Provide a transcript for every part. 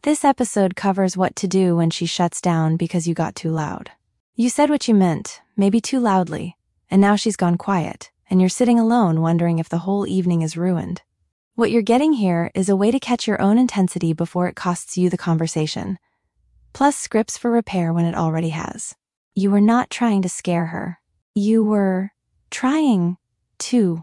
This episode covers what to do when she shuts down because you got too loud. You said what you meant, maybe too loudly, and now she's gone quiet, and you're sitting alone wondering if the whole evening is ruined. What you're getting here is a way to catch your own intensity before it costs you the conversation, plus scripts for repair when it already has. You were not trying to scare her. You were trying to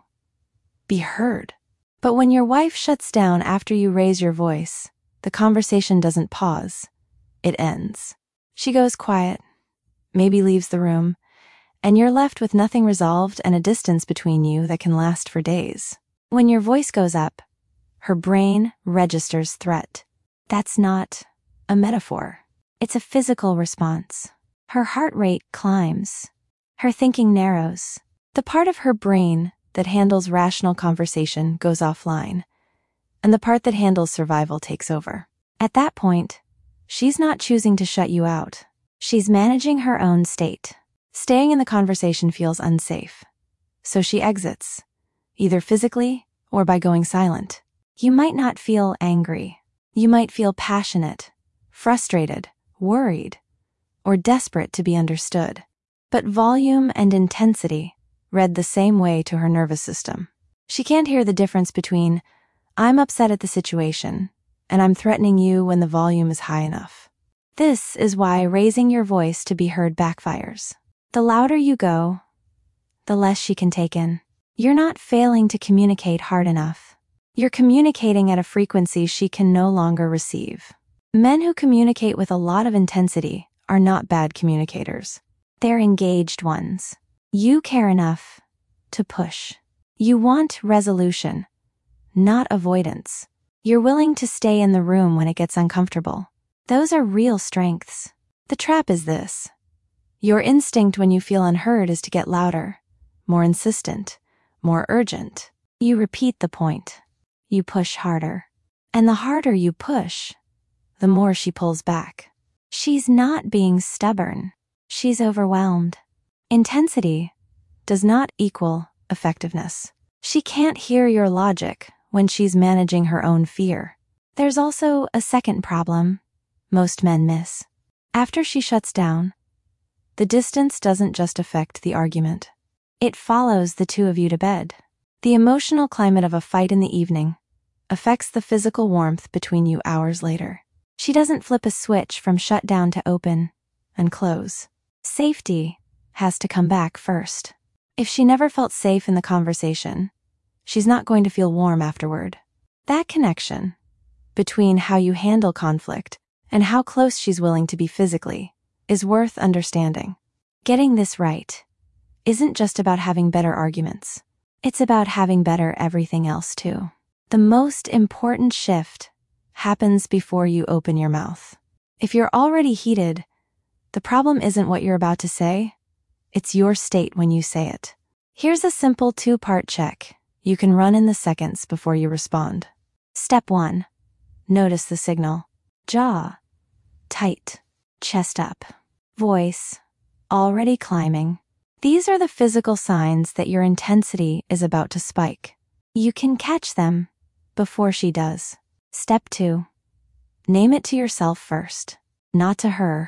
be heard. But when your wife shuts down after you raise your voice, the conversation doesn't pause. It ends. She goes quiet, maybe leaves the room, and you're left with nothing resolved and a distance between you that can last for days. When your voice goes up, her brain registers threat. That's not a metaphor. It's a physical response. Her heart rate climbs. Her thinking narrows. The part of her brain that handles rational conversation goes offline, and the part that handles survival takes over. At that point, she's not choosing to shut you out. She's managing her own state. Staying in the conversation feels unsafe, so she exits, either physically or by going silent. You might not feel angry. You might feel passionate, frustrated, worried, or desperate to be understood. But volume and intensity read the same way to her nervous system. She can't hear the difference between "I'm upset at the situation" and "I'm threatening you" when the volume is high enough. This is why raising your voice to be heard backfires. The louder you go, the less she can take in. You're not failing to communicate hard enough. You're communicating at a frequency she can no longer receive. Men who communicate with a lot of intensity are not bad communicators. They're engaged ones. You care enough to push. You want resolution, not avoidance. You're willing to stay in the room when it gets uncomfortable. Those are real strengths. The trap is this. Your instinct when you feel unheard is to get louder, more insistent, more urgent. You repeat the point. You push harder. And the harder you push, the more she pulls back. She's not being stubborn. She's overwhelmed. Intensity does not equal effectiveness. She can't hear your logic when she's managing her own fear. There's also a second problem most men miss. After she shuts down, the distance doesn't just affect the argument. It follows the two of you to bed. The emotional climate of a fight in the evening affects the physical warmth between you hours later. She doesn't flip a switch from shut down to open and close. Safety has to come back first. If she never felt safe in the conversation, she's not going to feel warm afterward. That connection between how you handle conflict and how close she's willing to be physically is worth understanding. Getting this right isn't just about having better arguments. It's about having better everything else too. The most important shift happens before you open your mouth. If you're already heated, the problem isn't what you're about to say, it's your state when you say it. Here's a simple two-part check you can run in the seconds before you respond. Step 1. Notice the signal. Jaw tight, chest up, voice already climbing. These are the physical signs that your intensity is about to spike. You can catch them before she does. Step 2. Name it to yourself first. Not to her.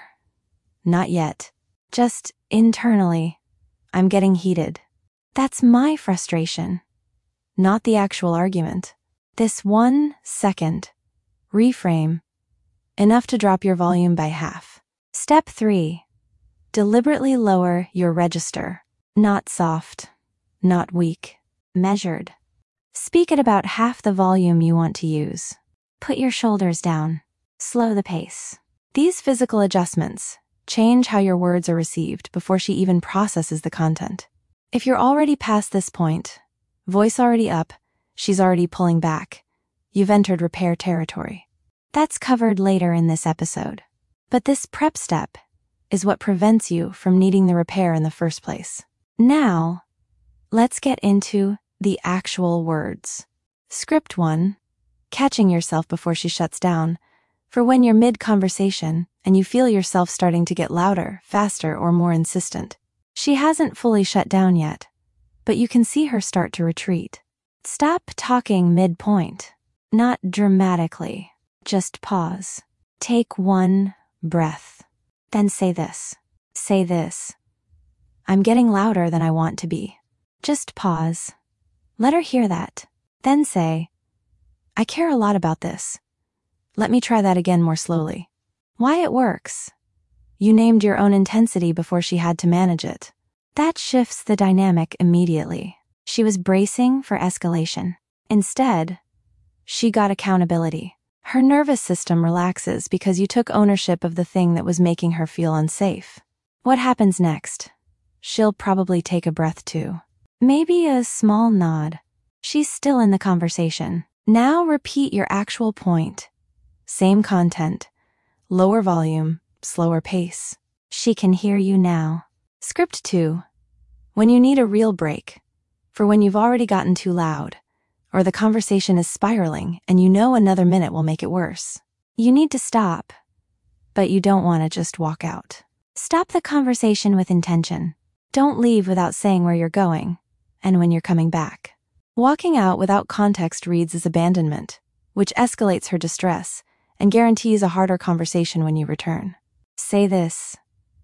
Not yet. Just internally, I'm getting heated. That's my frustration, not the actual argument. This 1 second reframe, enough to drop your volume by half. Step 3. Deliberately lower your register. Not soft, not weak, measured. Speak at about half the volume you want to use. Put your shoulders down. Slow the pace. These physical adjustments change how your words are received before she even processes the content. If you're already past this point, voice already up, she's already pulling back, you've entered repair territory. That's covered later in this episode. But this prep step is what prevents you from needing the repair in the first place. Now, let's get into the actual words. Script 1. Catching yourself before she shuts down. For when you're mid-conversation and you feel yourself starting to get louder, faster, or more insistent. She hasn't fully shut down yet, but you can see her start to retreat. Stop talking mid-point. Not dramatically. Just pause. Take one breath. Then say this. Say this. I'm getting louder than I want to be. Just pause. Let her hear that. Then say, I care a lot about this. Let me try that again more slowly. Why it works. You named your own intensity before she had to manage it. That shifts the dynamic immediately. She was bracing for escalation. Instead, she got accountability. Her nervous system relaxes because you took ownership of the thing that was making her feel unsafe. What happens next? She'll probably take a breath too. Maybe a small nod. She's still in the conversation. Now repeat your actual point. Same content, lower volume, slower pace. She can hear you now. Script 2. When you need a real break, for when you've already gotten too loud, or the conversation is spiraling and you know another minute will make it worse. You need to stop, but you don't want to just walk out. Stop the conversation with intention. Don't leave without saying where you're going and when you're coming back. Walking out without context reads as abandonment, which escalates her distress and guarantees a harder conversation when you return. Say this.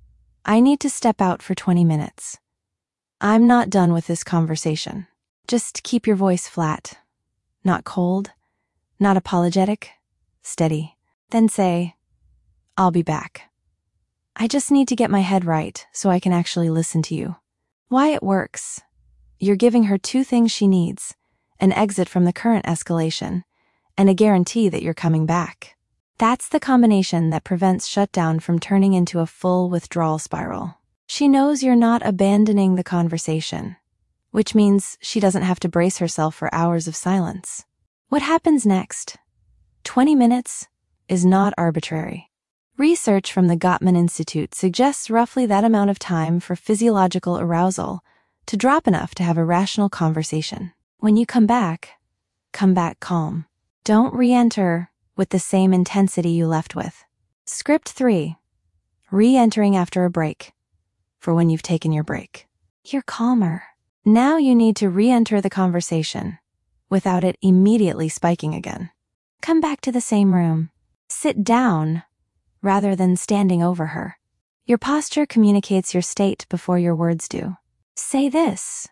I need to step out for 20 minutes. I'm not done with this conversation. Just keep your voice flat. Not cold, not apologetic, steady. Then say, I'll be back. I just need to get my head right so I can actually listen to you. Why it works. You're giving her two things she needs, an exit from the current escalation, and a guarantee that you're coming back. That's the combination that prevents shutdown from turning into a full withdrawal spiral. She knows you're not abandoning the conversation, which means she doesn't have to brace herself for hours of silence. What happens next? 20 minutes is not arbitrary. Research from the Gottman Institute suggests roughly that amount of time for physiological arousal to drop enough to have a rational conversation. When you come back calm. Don't re-enter with the same intensity you left with. Script 3. Re-entering after a break. For when you've taken your break. You're calmer. Now you need to re-enter the conversation without it immediately spiking again. Come back to the same room. Sit down rather than standing over her. Your posture communicates your state before your words do. Say this.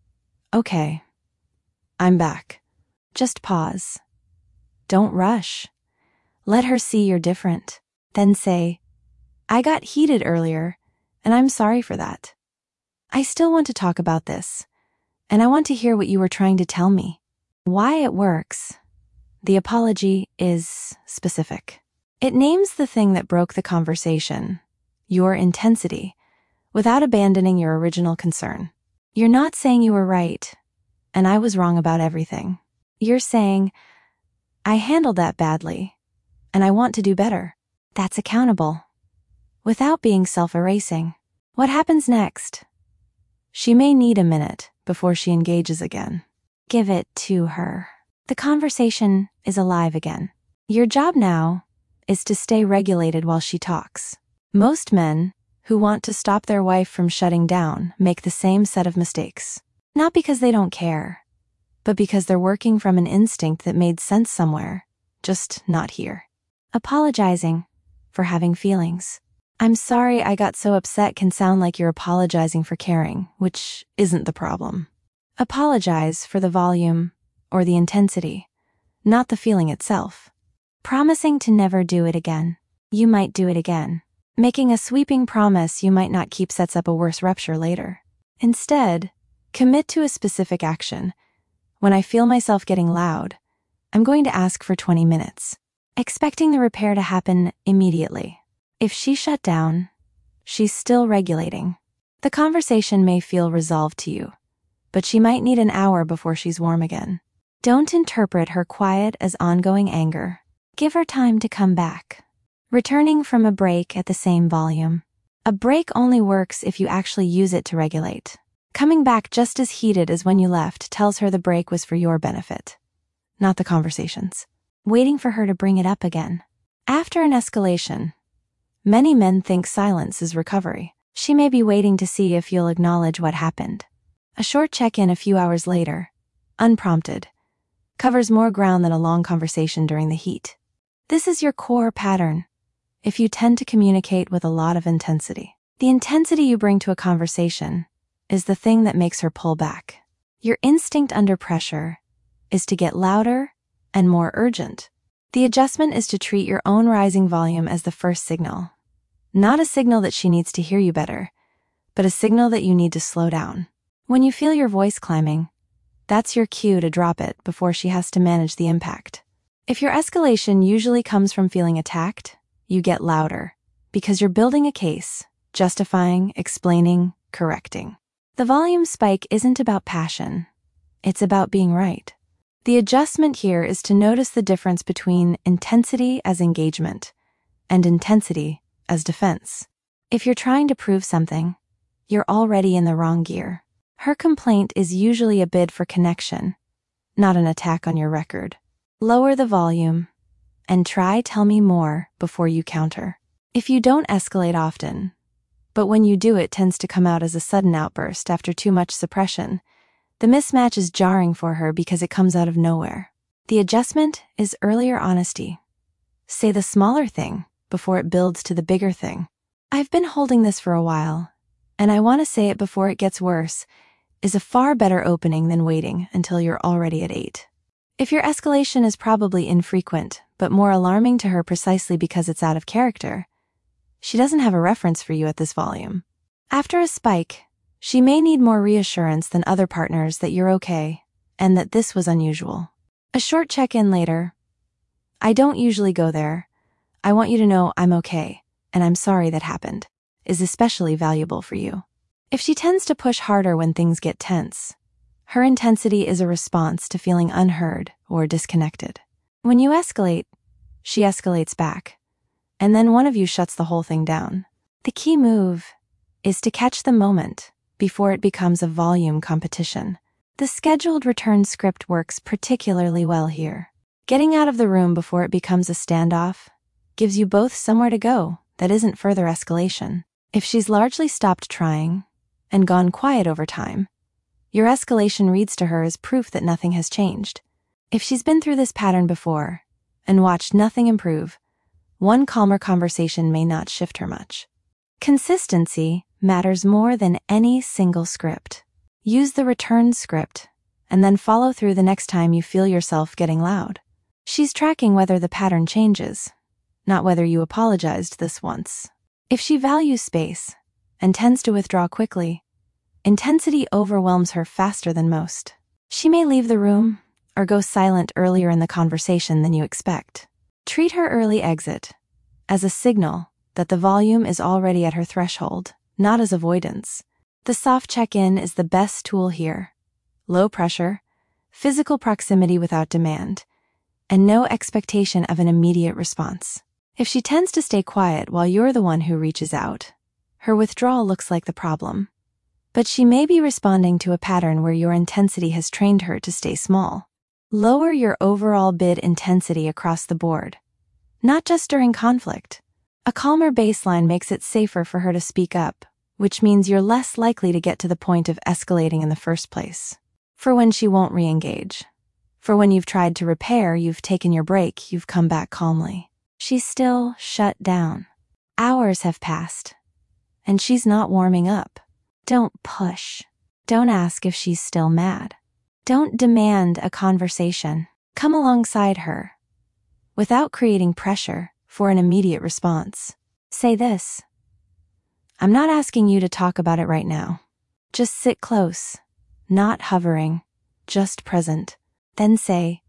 Okay, I'm back. Just pause. Don't rush. Let her see you're different. Then say, I got heated earlier, and I'm sorry for that. I still want to talk about this, and I want to hear what you were trying to tell me. Why it works. The apology is specific. It names the thing that broke the conversation, your intensity, without abandoning your original concern. You're not saying you were right, and I was wrong about everything. You're saying, I handled that badly, and I want to do better. That's accountable. Without being self-erasing. What happens next? She may need a minute before she engages again. Give it to her. The conversation is alive again. Your job now is to stay regulated while she talks. Most men who want to stop their wife from shutting down make the same set of mistakes. Not because they don't care, but because they're working from an instinct that made sense somewhere, just not here. Apologizing for having feelings. I'm sorry I got so upset can sound like you're apologizing for caring, which isn't the problem. Apologize for the volume or the intensity, not the feeling itself. Promising to never do it again. You might do it again. Making a sweeping promise you might not keep sets up a worse rupture later. Instead, commit to a specific action. When I feel myself getting loud, I'm going to ask for 20 minutes, expecting the repair to happen immediately. If she shut down, she's still regulating. The conversation may feel resolved to you, but she might need an hour before she's warm again. Don't interpret her quiet as ongoing anger. Give her time to come back. Returning from a break at the same volume. A break only works if you actually use it to regulate. Coming back just as heated as when you left tells her the break was for your benefit, not the conversation's. Waiting for her to bring it up again. After an escalation, many men think silence is recovery. She may be waiting to see if you'll acknowledge what happened. A short check-in a few hours later, unprompted, covers more ground than a long conversation during the heat. This is your core pattern. if you tend to communicate with a lot of intensity. The intensity you bring to a conversation is the thing that makes her pull back. Your instinct under pressure is to get louder and more urgent. The adjustment is to treat your own rising volume as the first signal. Not a signal that she needs to hear you better, but a signal that you need to slow down. When you feel your voice climbing, that's your cue to drop it before she has to manage the impact. If your escalation usually comes from feeling attacked, you get louder, because you're building a case, justifying, explaining, correcting. The volume spike isn't about passion. It's about being right. The adjustment here is to notice the difference between intensity as engagement and intensity as defense. If you're trying to prove something, you're already in the wrong gear. Her complaint is usually a bid for connection, not an attack on your record. Lower the volume and tell me more before you counter. If you don't escalate often, but when you do it tends to come out as a sudden outburst after too much suppression, the mismatch is jarring for her because it comes out of nowhere. The adjustment is earlier honesty. Say the smaller thing before it builds to the bigger thing. I've been holding this for a while, and I want to say it before it gets worse is a far better opening than waiting until you're already at 8. If your escalation is probably infrequent, but more alarming to her precisely because it's out of character, she doesn't have a reference for you at this volume. After a spike, she may need more reassurance than other partners that you're okay, and that this was unusual. A short check-in later. I don't usually go there. I want you to know I'm okay, and I'm sorry that happened, is especially valuable for you. If she tends to push harder when things get tense, her intensity is a response to feeling unheard or disconnected. When you escalate, she escalates back, and then one of you shuts the whole thing down. The key move is to catch the moment before it becomes a volume competition. The scheduled return script works particularly well here. Getting out of the room before it becomes a standoff gives you both somewhere to go that isn't further escalation. If she's largely stopped trying and gone quiet over time, your escalation reads to her as proof that nothing has changed. If she's been through this pattern before and watched nothing improve, one calmer conversation may not shift her much. Consistency matters more than any single script. Use the return script and then follow through the next time you feel yourself getting loud. She's tracking whether the pattern changes, not whether you apologized this once. If she values space and tends to withdraw quickly, intensity overwhelms her faster than most. She may leave the room or go silent earlier in the conversation than you expect. Treat her early exit as a signal that the volume is already at her threshold, not as avoidance. The soft check-in is the best tool here. Low pressure, physical proximity without demand, and no expectation of an immediate response. If she tends to stay quiet while you're the one who reaches out, her withdrawal looks like the problem. But she may be responding to a pattern where your intensity has trained her to stay small. Lower your overall bid intensity across the board, not just during conflict. A calmer baseline makes it safer for her to speak up, which means you're less likely to get to the point of escalating in the first place. For when she won't re-engage. For when you've tried to repair, you've taken your break, you've come back calmly. She's still shut down. Hours have passed, and she's not warming up. Don't push. Don't ask if she's still mad. Don't demand a conversation. Come alongside her, without creating pressure for an immediate response. Say this: I'm not asking you to talk about it right now. Just sit close, not hovering, just present. Then say,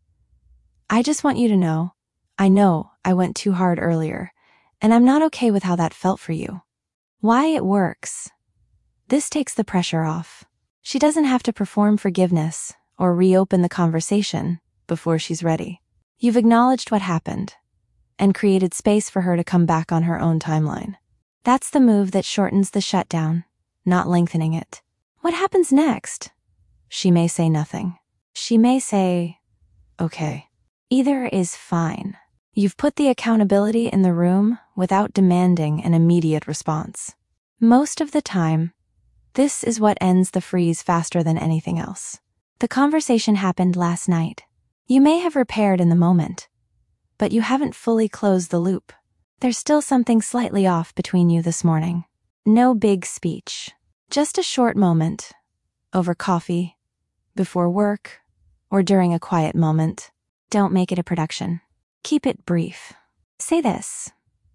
I just want you to know, I know I went too hard earlier, and I'm not okay with how that felt for you. Why it works. This takes the pressure off. She doesn't have to perform forgiveness or reopen the conversation before she's ready. You've acknowledged what happened and created space for her to come back on her own timeline. That's the move that shortens the shutdown, not lengthening it. What happens next? She may say nothing. She may say, okay. Either is fine. You've put the accountability in the room without demanding an immediate response. Most of the time, this is what ends the freeze faster than anything else. The conversation happened last night. You may have repaired in the moment, but you haven't fully closed the loop. There's still something slightly off between you this morning. No big speech. Just a short moment. Over coffee, before work, or during a quiet moment. Don't make it a production. Keep it brief. Say this.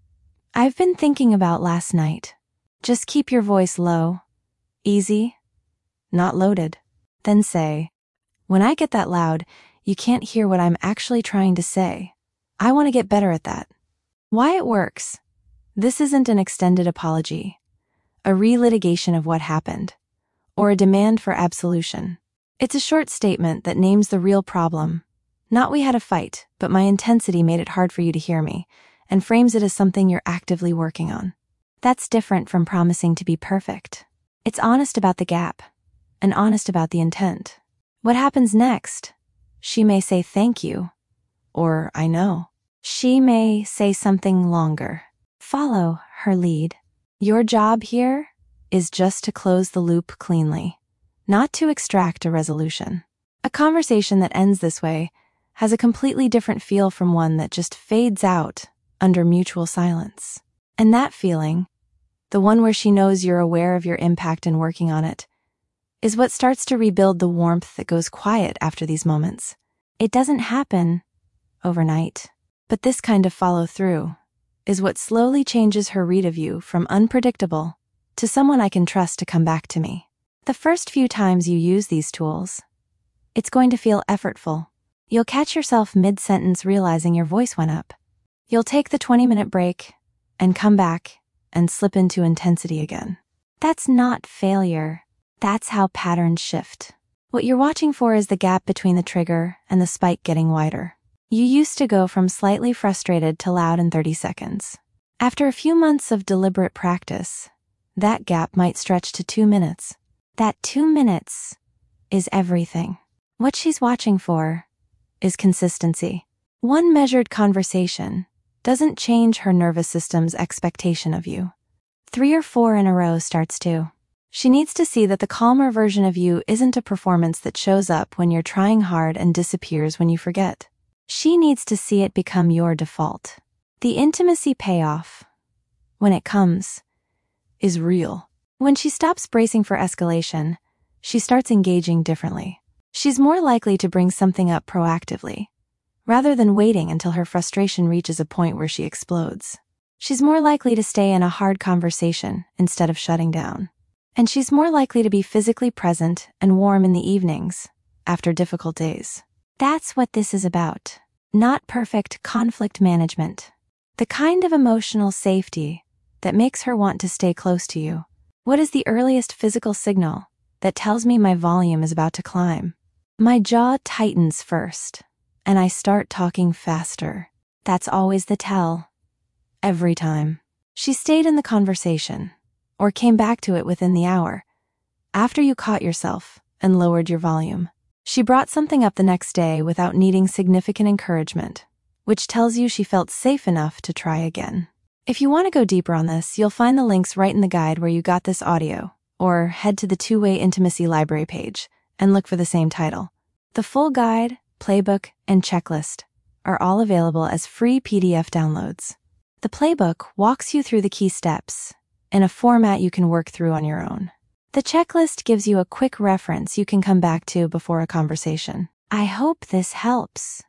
I've been thinking about last night. Just keep your voice low, easy, not loaded. Then say, when I get that loud, you can't hear what I'm actually trying to say. I want to get better at that. Why it works. This isn't an extended apology, a relitigation of what happened, or a demand for absolution. It's a short statement that names the real problem. Not we had a fight, but my intensity made it hard for you to hear me, and frames it as something you're actively working on. That's different from promising to be perfect. It's honest about the gap, and honest about the intent. What happens next? She may say thank you, or I know. She may say something longer. Follow her lead. Your job here is just to close the loop cleanly, not to extract a resolution. A conversation that ends this way has a completely different feel from one that just fades out under mutual silence. And that feeling, the one where she knows you're aware of your impact and working on it, is what starts to rebuild the warmth that goes quiet after these moments. It doesn't happen overnight, but this kind of follow-through is what slowly changes her read of you from unpredictable to someone I can trust to come back to me. The first few times you use these tools, it's going to feel effortful. You'll catch yourself mid-sentence realizing your voice went up. You'll take the 20-minute break and come back and slip into intensity again. That's not failure. That's how patterns shift. What you're watching for is the gap between the trigger and the spike getting wider. You used to go from slightly frustrated to loud in 30 seconds. After a few months of deliberate practice, that gap might stretch to 2 minutes. That 2 minutes is everything. What she's watching for is consistency. One measured conversation doesn't change her nervous system's expectation of you. 3 or 4 in a row starts to. She needs to see that the calmer version of you isn't a performance that shows up when you're trying hard and disappears when you forget. She needs to see it become your default. The intimacy payoff, when it comes, is real. When she stops bracing for escalation, she starts engaging differently. She's more likely to bring something up proactively, rather than waiting until her frustration reaches a point where she explodes. She's more likely to stay in a hard conversation instead of shutting down. And she's more likely to be physically present and warm in the evenings, after difficult days. That's what this is about. Not perfect conflict management. The kind of emotional safety that makes her want to stay close to you. What is the earliest physical signal that tells me my volume is about to climb? My jaw tightens first, and I start talking faster. That's always the tell. Every time. She stayed in the conversation, or came back to it within the hour, after you caught yourself and lowered your volume. She brought something up the next day without needing significant encouragement, which tells you she felt safe enough to try again. If you want to go deeper on this, you'll find the links right in the guide where you got this audio, or head to the Two-Way Intimacy Library page and look for the same title. The full guide, playbook, and checklist are all available as free PDF downloads. The playbook walks you through the key steps in a format you can work through on your own. The checklist gives you a quick reference you can come back to before a conversation. I hope this helps.